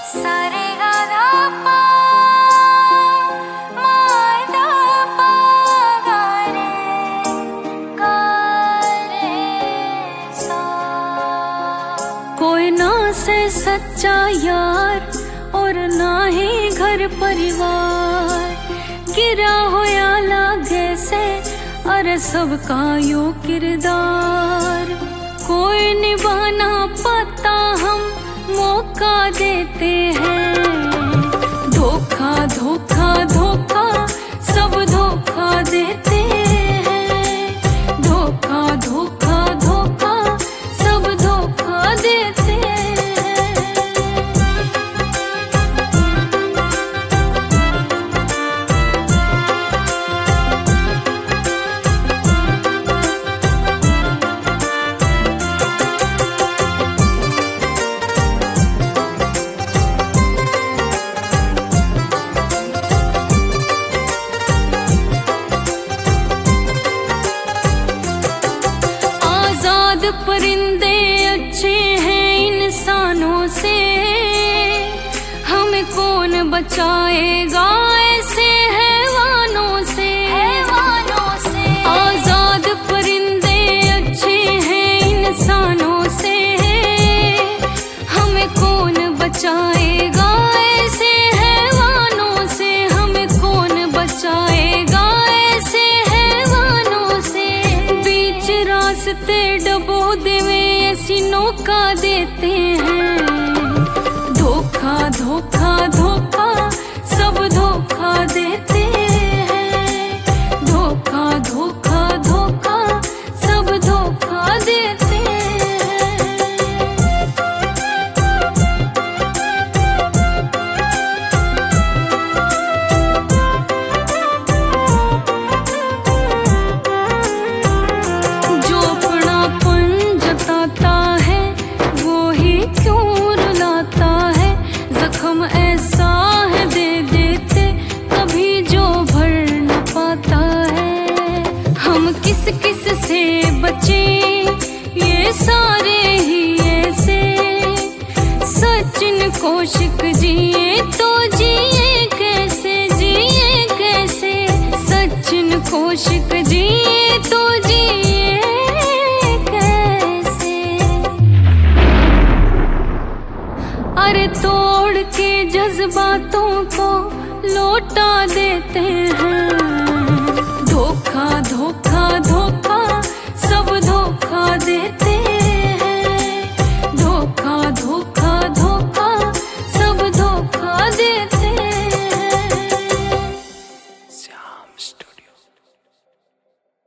सारे गाधा पा मादा पा गा रे सा। कोई ना से सच्चा यार और ना ही घर परिवार, गिरा होया लागे से अरे सबका यो किरदार। कोई निभाना पता हम मौका देते हैं, धोखा धोखा धोखा सब धोखा देते हैं, धोखा धोखा धोखा सब धोखा देते हैं। परिंदे अच्छे हैं इंसानों से, हमें कौन बचाएगा ऐसे हैवानों से। आजाद परिंदे अच्छे हैं इंसानों से, हमें कौन बचाएगा ऐसे हैवानों से, हमें कौन बचाएगा ऐसे हैवानों से। बीच रास्ते डबो देवे ऐसी नौका देते हैं, धोखा धोखा धोखा सब धोखा देते हैं, धोखा धोखा धोखा सब धोखा देते हैं। जो अपनापन जताता है वो ही क्यों रुलाता है, जख्म ऐसा है दे देते कभी जो भर न पाता है। हम किस किस से बचे ये सारे ही ऐसे, सचिन कौशिक जिए तो जिए कैसे, जिए कैसे, सचिन कौशिक जिए तो जिए कैसे। अरे तोड़ के जज्बातों को लौटा देते हैं, धोखा धोखा धोखा सब धोखा देते हैं, धोखा धोखा धोखा सब धोखा देते हैं।